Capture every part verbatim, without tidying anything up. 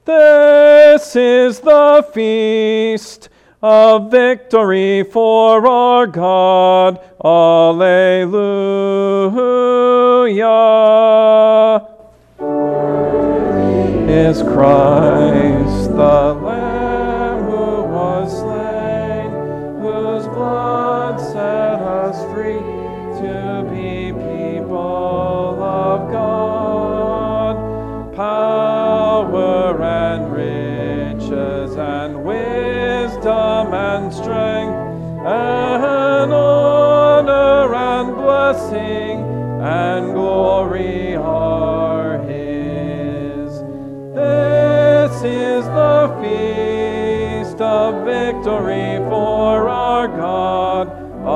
This is the feast of victory for our God. Alleluia. Is Christ the Lamb who was slain, whose blood set us free to be people of God. Power and riches and wisdom and strength and honor and blessing and glory are His. This is the feast of victory for our God.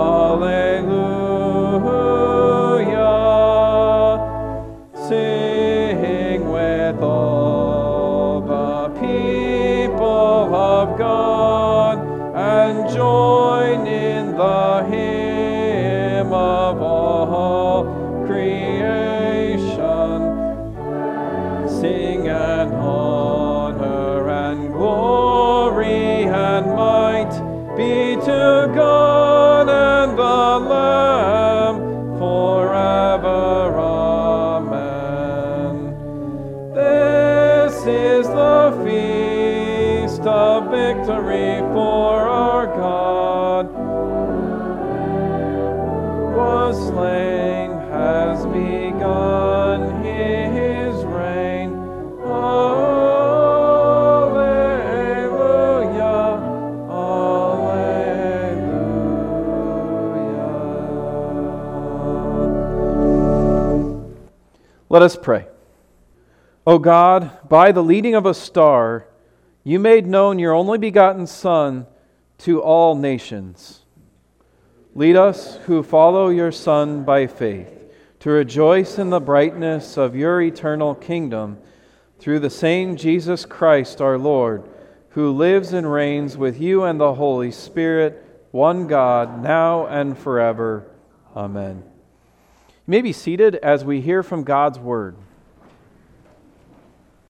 Alleluia. Sing with all the people of God and join in the hymn of all creation. Sing and honor and glory and might be to God and the Lamb forever. Amen. This is the feast of victory for our God. Was slain, has begun His reign. Alleluia, alleluia. Let us pray. O God, by the leading of a star, you made known your only begotten Son to all nations. Lead us who follow your Son by faith to rejoice in the brightness of your eternal kingdom through the same Jesus Christ our Lord, who lives and reigns with you and the Holy Spirit, one God, now and forever. Amen. You may be seated as we hear from God's Word.